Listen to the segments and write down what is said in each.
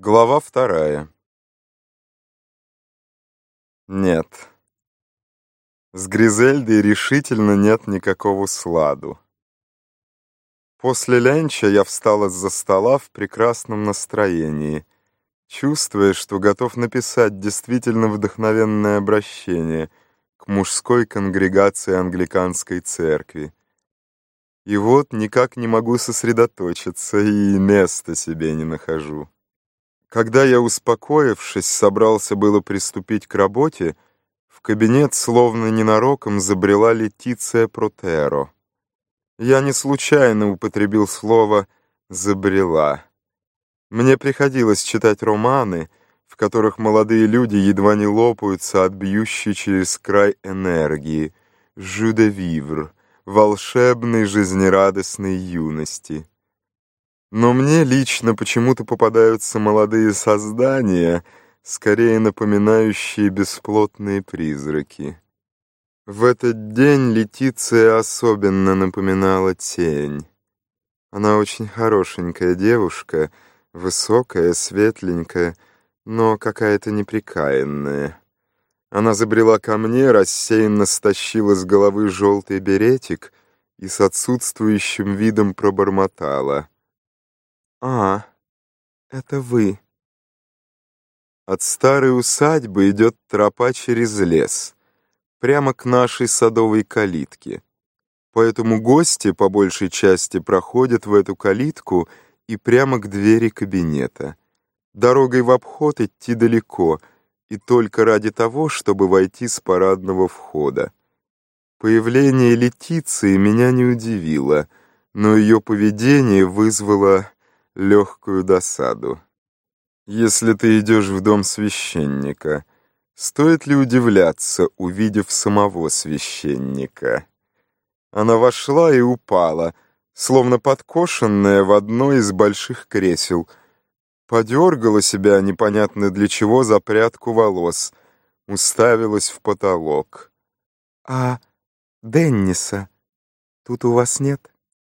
Глава 2. Нет, с Гризельдой решительно нет никакого сладу. После ленча я встал из-за стола в прекрасном настроении, чувствуя, что готов написать действительно вдохновенное обращение к мужской конгрегации англиканской церкви. И вот никак не могу сосредоточиться и места себе не нахожу. Когда я, успокоившись, собрался было приступить к работе, в кабинет словно ненароком забрела Летиция Протеро. Я не случайно употребил слово «забрела». Мне приходилось читать романы, в которых молодые люди едва не лопаются от бьющей через край энергии, «жю де вивр», волшебной жизнерадостной юности. Но мне лично почему-то попадаются молодые создания, скорее напоминающие бесплотные призраки. В этот день Летиция особенно напоминала тень. Она очень хорошенькая девушка, высокая, светленькая, но какая-то неприкаянная. Она забрела ко мне, рассеянно стащила с головы желтый беретик и с отсутствующим видом пробормотала: «А, это вы». От старой усадьбы идет тропа через лес, прямо к нашей садовой калитке. Поэтому гости, по большей части, проходят в эту калитку и прямо к двери кабинета. Дорогой в обход идти далеко, и только ради того, чтобы войти с парадного входа. Появление Летиции меня не удивило, но ее поведение вызвало легкую досаду. Если ты идешь в дом священника, стоит ли удивляться, увидев самого священника? Она вошла и упала, словно подкошенная в одно из больших кресел, подергала себя непонятно для чего за прядку волос, уставилась в потолок. «А Денниса тут у вас нет?»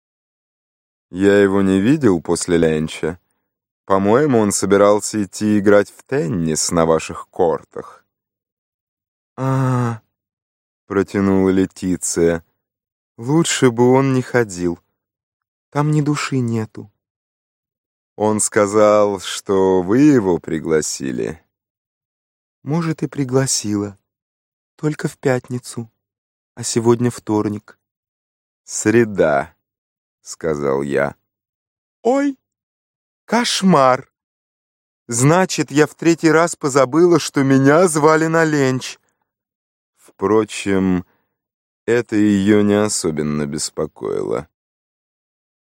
«Я его не видел после ленча. По-моему, он собирался идти играть в теннис на ваших кортах». «А-а-а», протянула Летиция, — «лучше бы он не ходил. Там ни души нету». «Он сказал, что вы его пригласили?» «Может, и пригласила. Только в пятницу. А сегодня вторник». «Среда», — сказал я. «Ой, кошмар! Значит, я в третий раз позабыла, что меня звали на ленч». Впрочем, это ее не особенно беспокоило.